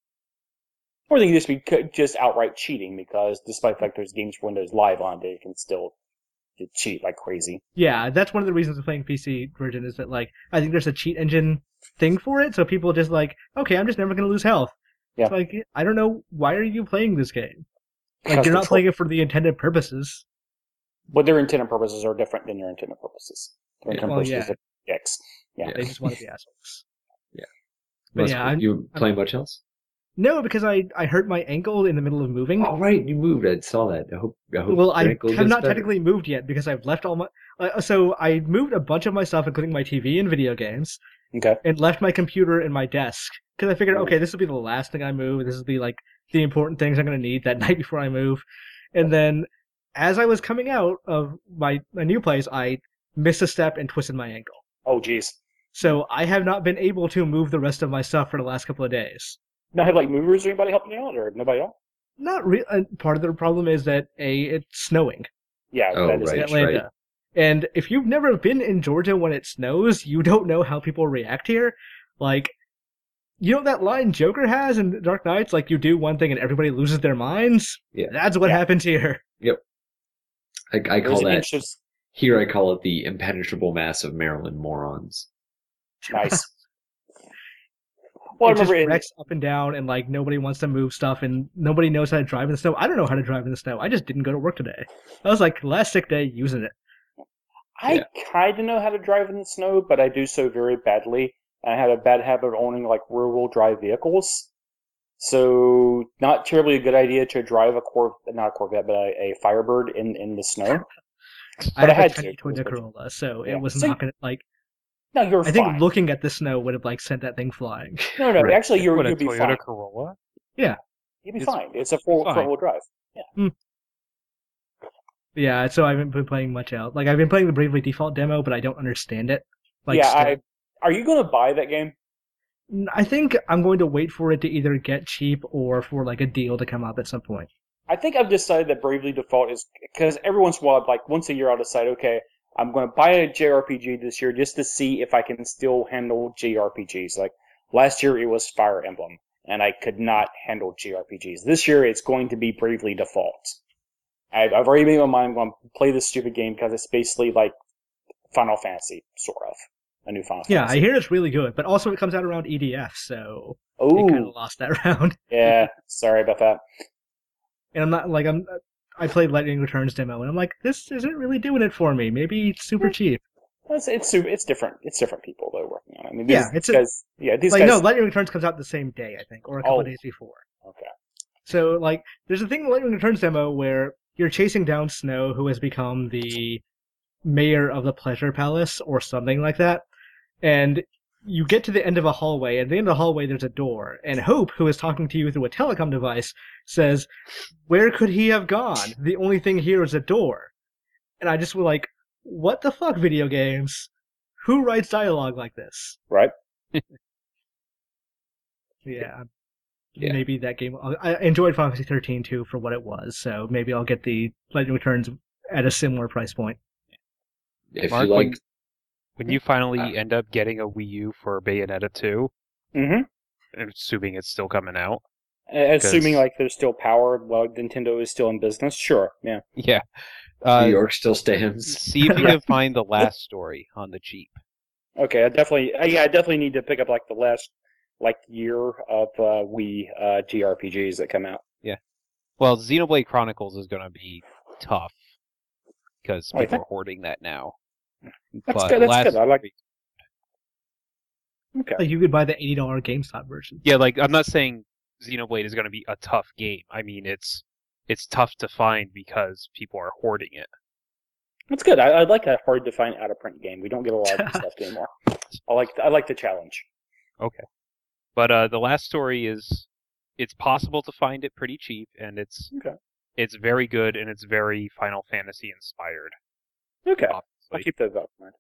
Or they can just be just outright cheating, because despite the fact there's games for Windows Live on, they can still cheat like crazy. Yeah, that's one of the reasons I'm playing PC version is that like I think there's a cheat engine thing for it, so people just like, okay, I'm just never gonna lose health. Yeah. It's like, I don't know, why are you playing this game? Like, Because you're not control- playing it for the intended purposes. But their intended purposes are different than your intended purposes. Their Yeah. intended Well, purposes yeah. are dicks. Yeah. They just want to be assholes. Yeah. But Must- yeah, I'm- you playing much else? No, because I hurt my ankle in the middle of moving. Oh, right. You moved. I saw that. I hope Well, your I ankle have gets not better. technically moved yet because I've left all my. So I moved a bunch of my stuff, including my TV and video games, Okay. and left my computer in my desk because I figured, okay, this will be the last thing I move. This will be like the important things I'm going to need that night before I move. And then, as I was coming out of my new place, I missed a step and twisted my ankle. Oh, jeez. So I have not been able to move the rest of my stuff for the last couple of days. Now, have like movers or anybody helping you out, or nobody else? Not really. Part of the problem is that it's snowing. Yeah, Oh, that is right. in Atlanta. And if you've never been in Georgia when it snows, you don't know how people react here. Like, you know that line Joker has in Dark Knights? Like, you do one thing and everybody loses their minds? Yeah. That's what Yeah. happens here. I There's call an that inch of here. I call it the impenetrable mass of Maryland morons. nice. Well, I It just remember in, wrecks up and down, and like nobody wants to move stuff, and nobody knows how to drive in the snow. I don't know how to drive in the snow. I just didn't go to work today. I was like last sick day using it. I kind of know how to drive in the snow, but I do so very badly. I had a bad habit of owning like rear-wheel drive vehicles, so not terribly a good idea to drive not a Corvette, but a Firebird in the snow. I I had had a tiny to. Toyota Corolla, so Yeah. it was So- not gonna like. No, you're I think fine. looking at the snow would have like sent that thing flying. No, Right. actually, you'll What, a be Toyota fine. Corolla? You'll be It's fine. It's a fine. front-wheel drive. Yeah, so I haven't been playing much else. Like I've been playing the Bravely Default demo, but I don't understand it. Like, Yeah, still. Are you going to buy that game? I think I'm going to wait for it to either get cheap or for like a deal to come up at some point. I think I've decided that Bravely Default is because every once in a while, like once a year, I'll decide, okay, I'm going to buy a JRPG this year just to see if I can still handle JRPGs. Like last year, it was Fire Emblem, and I could not handle JRPGs. This year, it's going to be Bravely Default. I've already made my mind. I'm going to play this stupid game because it's basically like Final Fantasy, sort of a new Final Yeah, Fantasy. I hear it's really good, but also it comes out around EDF, so Oh, it kind of lost that round. yeah. Sorry about that. And I'm not like I played Lightning Returns demo, and I'm like, this isn't really doing it for me. Maybe it's super cheap. It's different. It's different people that are working on it. I mean, Yeah, these it's a- guys. These Like guys. no, Lightning Returns comes out the same day, I think, or a couple Oh. of days before. Okay. So, like, there's a thing in the Lightning Returns demo where you're chasing down Snow, who has become the mayor of the Pleasure Palace, or something like that, and you get to the end of a hallway, and at the end of the hallway there's a door, and Hope, who is talking to you through a telecom device, says, "Where could he have gone? The only thing here is a door." And I just was like, what the fuck, video games? Who writes dialogue like this? Right. Yeah. Yeah. Maybe that game. I enjoyed Final Fantasy 13 too for what it was, so maybe I'll get the Lightning Returns at a similar price point. If Mark, you like, when you finally Ah. end up getting a Wii U for Bayonetta 2, Mm-hmm. assuming it's still coming out. Assuming 'Cause- like there's still power while Nintendo is still in business. Sure. Yeah. Yeah. New York still stands. See if you can find the last story on the cheap. Okay, I definitely need to pick up like the last year of Wii JRPGs that come out. Well, Xenoblade Chronicles is going to be tough because Oh, you people think? are hoarding that now. That's But good. That's last good. I like. Okay. Like you could buy the $80 GameStop version. Yeah, like I'm not saying Xenoblade is going to be a tough game. I mean, it's tough to find because people are hoarding it. That's good. I like a hard to find out of print game. We don't get a lot of this stuff anymore. I like the challenge. Okay. But the last story is it's possible to find it pretty cheap, and it's very good, and it's very Final Fantasy inspired. Okay. I'll Obviously. keep those up, man.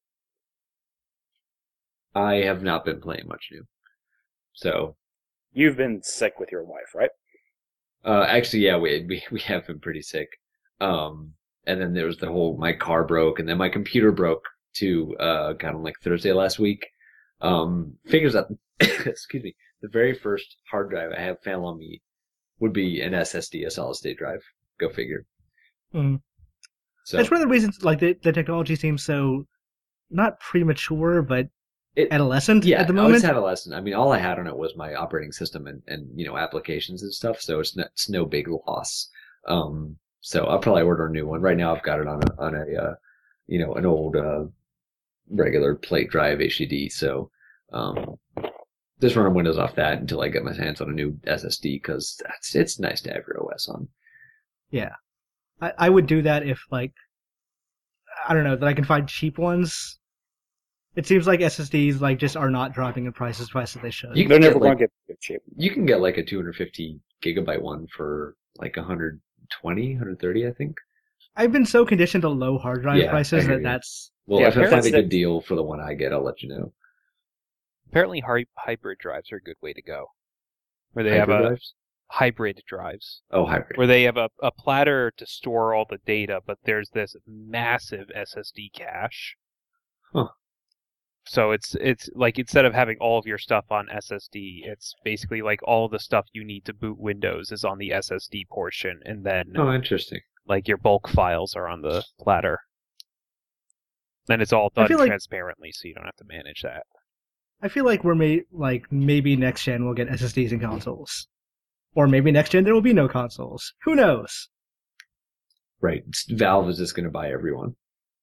I have not been playing much new. So, You've been sick with your wife, right? actually, yeah, we have been pretty sick. And then there was the whole, my car broke, and then my computer broke too, kind of like Thursday last week. Figures out, excuse me, the very first hard drive I have found on me would be an SSD, a solid state drive. Go figure. Mm. So That's one of the reasons, like, the technology seems so, not premature, but adolescent at the I moment. was adolescent. I mean, all I had on it was my operating system and applications and stuff. So it's no big loss. So I'll probably order a new one. Right now I've got it on a an old regular plate drive HDD. So just running Windows off that until I get my hands on a new SSD because it's nice to have your OS on. Yeah. I would do that if, like, I don't know, that I can find cheap ones. It seems like SSDs, like, just are not dropping in price as fast as they should. You They're can never get, going to get cheap. You can get like a 250 gigabyte one for like 120, 130, I think. I've been so conditioned to low hard drive Yeah, I prices hear that you. that's... Well, Yeah, if I find a apparently good deal for the one I get, I'll let you know. Apparently, hybrid drives are a good way to go. Where they Hybrid have a drives? hybrid drives, Oh, hybrid. where they have a platter to store all the data, but there's this massive SSD cache. Huh. So it's like instead of having all of your stuff on SSD, it's basically like all the stuff you need to boot Windows is on the SSD portion, and then Oh, interesting. like your bulk files are on the platter. Then it's all done feel like- transparently, so you don't have to manage that. I feel like maybe next gen we'll get SSDs in consoles. Or maybe next gen there will be no consoles. Who knows? Right. Valve is just going to buy everyone.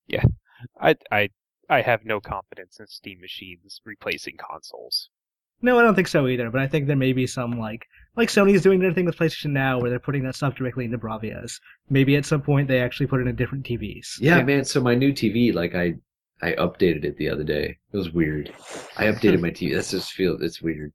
I have no confidence in Steam machines replacing consoles. No, I don't think so either, but I think there may be some, like Sony's doing their thing with PlayStation Now, where they're putting that stuff directly into Bravias. Maybe at some point they actually put it in different TVs. Yeah, man. So my new TV, like I updated it the other day. It was weird. I updated my TV. It's weird.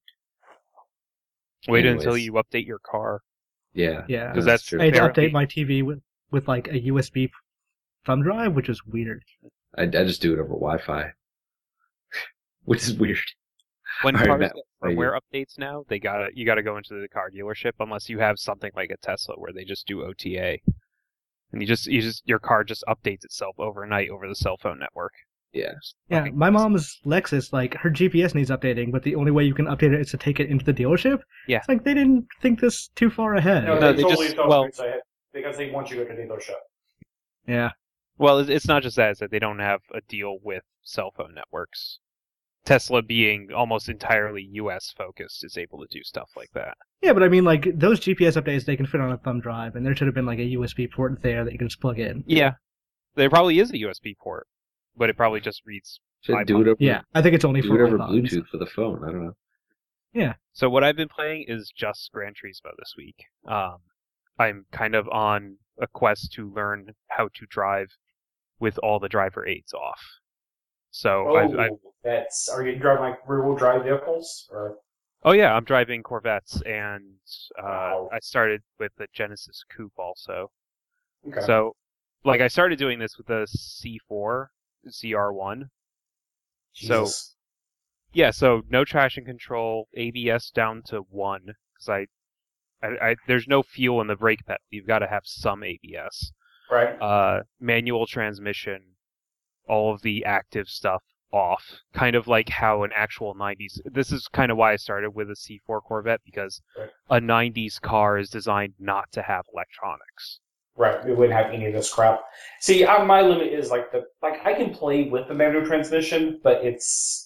Wait Anyways. until you update your car. Yeah. Yeah. no, Because that's true. I had to apparently- update my TV with like a USB thumb drive, which is weird. I just do it over Wi-Fi, which is weird. When All right, cars Matt, get what about firmware updates now, you gotta go into the car dealership unless you have something like a Tesla where they just do OTA, and your car just updates itself overnight over the cell phone network. Yeah. Yeah, Fucking my crazy. mom's Lexus, like, her GPS needs updating, but the only way you can update it is to take it into the dealership. Yeah. It's like they didn't think this too far ahead. No, they just- well- because they want you to go to the dealership. Yeah. Well, it's not just that; it's that they don't have a deal with cell phone networks. Tesla, being almost entirely U.S. focused, is able to do stuff like that. Yeah, but I mean, like, those GPS updates, they can fit on a thumb drive, and there should have been, like, a USB port there that you can just plug in. Yeah, there probably is a USB port, but it probably just reads. Should do it over. Yeah, I think it's only Do for it over iPhones. Bluetooth for the phone. I don't know. So what I've been playing is just Gran Turismo this week. I'm kind of on a quest to learn how to drive with all the driver aids off. So I've Are you driving like rear-wheel drive vehicles or? oh yeah, I'm driving Corvettes, and Wow. I started with the Genesis Coupe also. Okay. So, like, I started doing this with the C4 ZR1. So Jesus. yeah, so no traction control, ABS down to 1 because I there's no fuel in the brake pedal. You've got to have some ABS. Right. Manual transmission, all of the active stuff off. Kind of like how an actual 90s. This is kind of why I started with a C4 Corvette, because Right. a 90s car is designed not to have electronics. Right, we wouldn't have any of this crap. See, my limit is I can play with the manual transmission, but it's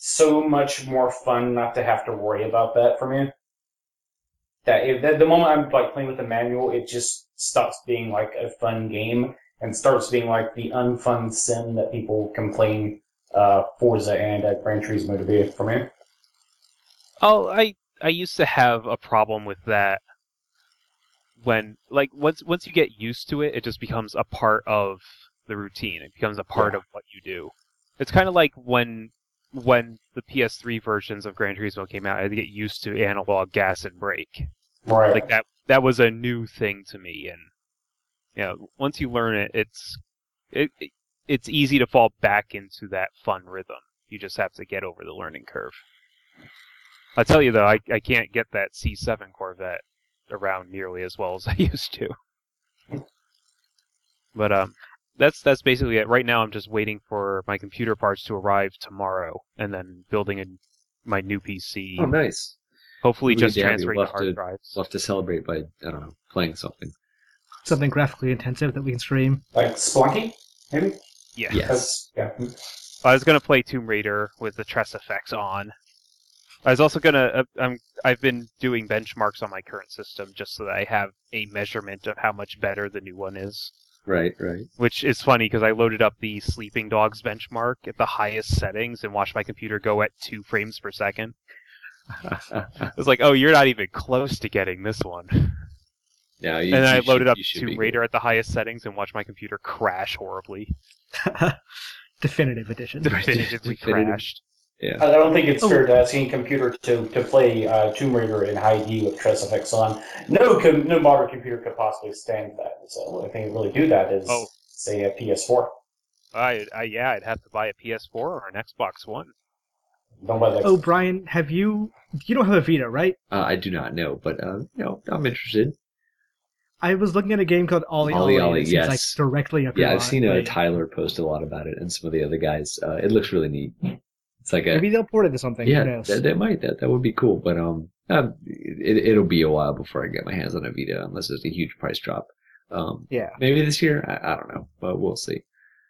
so much more fun not to have to worry about that for me. That the moment I'm like playing with the manual, it just stops being like a fun game and starts being like the unfun sim that people complain Forza and Gran Turismo to be for me. Oh, I used to have a problem with that when, like, once you get used to it, it just becomes a part of the routine. It becomes a part of what you do. It's kind of like when the PS3 versions of Gran Turismo came out, I had to get used to analog gas and brake. Right. Like that was a new thing to me, and you know, once you learn it, it's easy to fall back into that fun rhythm. You just have to get over the learning curve. I tell you though, I can't get that C7 Corvette around nearly as well as I used to. But that's basically it. Right now, I'm just waiting for my computer parts to arrive tomorrow, and then building my new PC. Oh, nice. Hopefully, We just need to have you. transferring We'll the have to- hard drives. We'll have to celebrate by, I don't know, playing something. Something graphically intensive that we can stream. Like Splunky, maybe? Yeah. Yes. Yeah. I was gonna play Tomb Raider with the Tress effects on. I was also gonna. I've been doing benchmarks on my current system just so that I have a measurement of how much better the new one is. Right. Which is funny because I loaded up the Sleeping Dogs benchmark at the highest settings and watched my computer go at 2 frames per second. I was like, "Oh, you're not even close to getting this one." Yeah, And then I loaded up you should Tomb be Raider at the highest settings and watched my computer crash horribly. Definitive edition. Definitively Definitive. crashed. good. I Yeah. don't think it's fair to ask any computer to play Tomb Raider in high D with Tress effects on. No modern computer could possibly stand that. So the only thing that really do that is, say, a PS4. I'd have to buy a PS4 or an Xbox One. Don't buy that. Oh, Brian, you don't have a Vita, right? I do not know, but I'm interested. I was looking at a game called Ollie Ollie Ollie. Ollie, It seems yes. like directly up your Yeah, I've seen alley. Tyler post a lot about it, and some of the other guys. It looks really neat. It's like Maybe they'll port it to something. Who yeah, knows? they might. That would be cool, but it'll be a while before I get my hands on a Vita, unless there's a huge price drop. Yeah. Maybe this year. I don't know, but we'll see.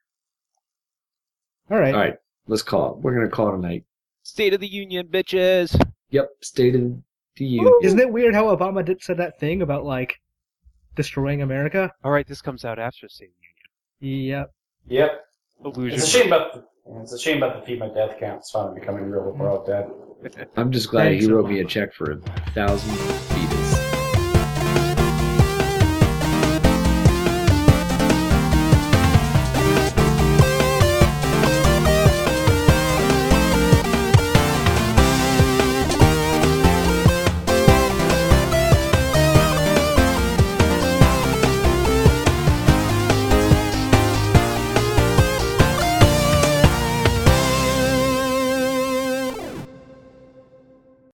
All right. All right, let's call it. We're gonna call it a night. State of the Union, bitches! Yep, State of the Union. Isn't it weird how Obama said that thing about, like, destroying America? Alright, this comes out after State of the Union. Yep. Yep. Illusion. It's a shame about the FEMA death count. It's finally becoming real. We're all dead. I'm just glad Thanks, he wrote me a Obama. check for $1,000.